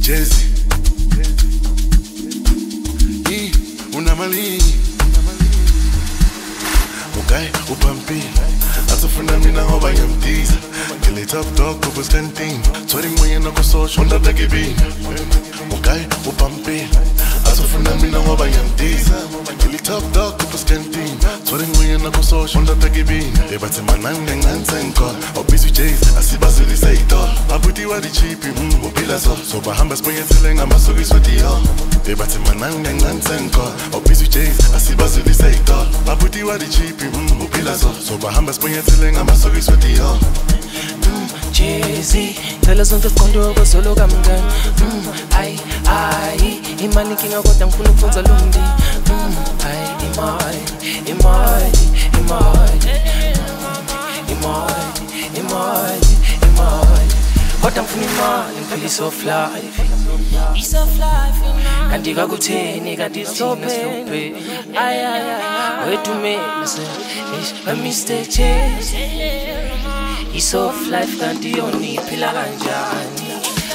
Jazzy, unamali okay upampi asifuna mina ngoba ngiyamdiza ngile top dog kubuskanting thori moya na kusosho ndata kibini okay upampi asifuna mina ngoba ngiyamdiza ngile top dog kubuskanting thori moya na kusosho ndata kibini ebathi mananga ngansenko obisi jays asibazili sayidol abuti wa di cheap ubila so bahamba sibonyethele ngamasokisi wediyo ebathi mananga ngansenko obisi jays asibazili sayidol abuti wa di cheap ubila so bahamba sibonyethele ngamasokisi wediyo Jazzy, ngicela zonke siqonde okozolo kamngani Ay, imali inkinga kodwa ngifuna ukufunza lo mndeni Ay, imali kodwa ngifuna imali ngiphila i-soft life kanti kakutheni kanti thina siluphe wedumele Mr. Jazzy i-soft life kanti yona iphila kanjani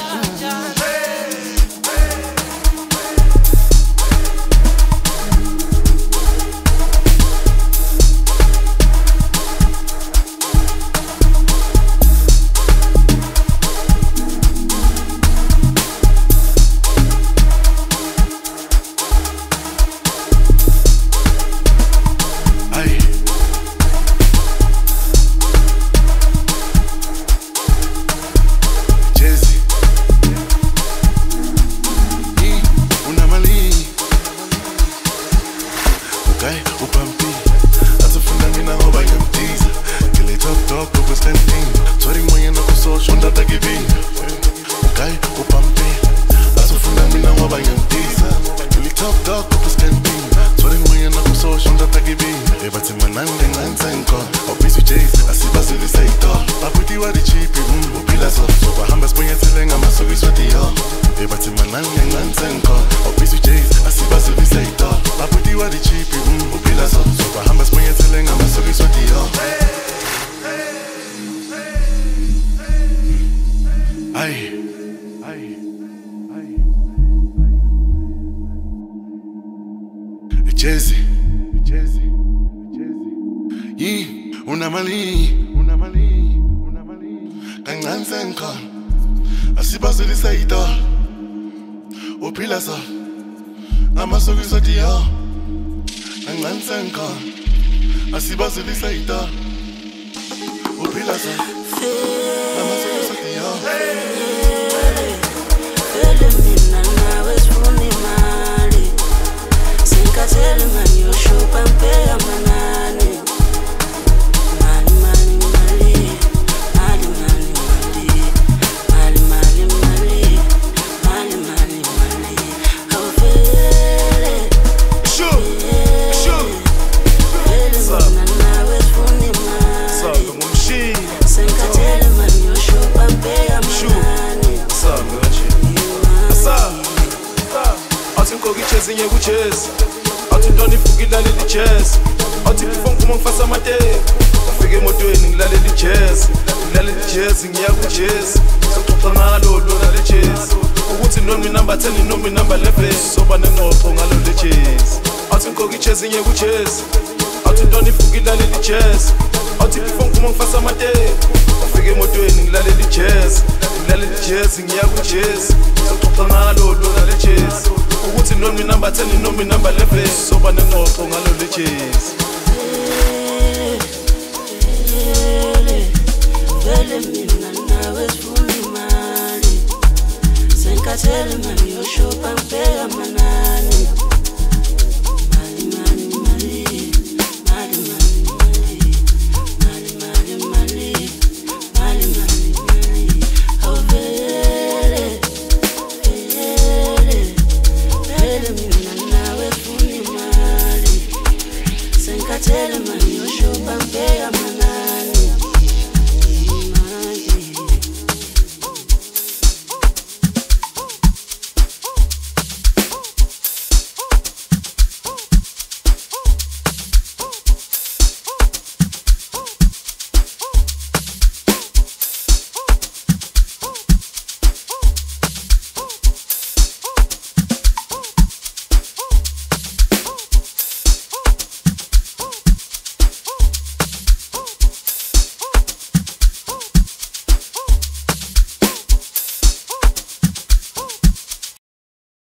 upampi asifuna mina ngoba ngiyamdiza ngile top dog kubuskanting thori moya na kusosho ndata kibini okay upampi asifuna mina ngoba ngiyamdiza ngile top dog kubuskanting thori moya na kusosho ndata kibini ebathi mananga ngansenko obisi jays asibazili sayidol abuti wa di cheap ubila so bahamba sibonyethele ngamasokisi wediyo ebathi mananga ngansenko obisi jays asibazili sayidol abuti wa di cheap ubila so bahamba sibonyethele ngamasokisi wediyo ay Jazzy unamali kancane sengikhona asibazili sayidol uphila so ngamasokisi wediyo kancane sengikhona asibazili sayidol uphila so ngamasokisi wediyo Vele mina nawe sifuna imali Sinkathele mani yoshupa mpea manani Zinye kuchezi athi ntoni ifuka ilalela ijazz athi phone kuma ngifasa amateki ufike emotweni ngilalela ijazz ngiya kujazz soxoxa ngalo lona le jazz ukuthi noma number 10 noma number 11 soba nengxoxo ngalo le jazz athi ngikoka ijazz inye kujazz athi ntoni ifuka ilalela ijazz athi phone kuma ngifasa amateki ufike emotweni ngilalela ijazz ngiya kujazz soxoxa ngalo lona le jazz ukuthi noma number 10 noma number 11 soba nengxoxo ngalo le jazz Vele mina nawe sifuna imali Sinkathele mani yoshupa mpea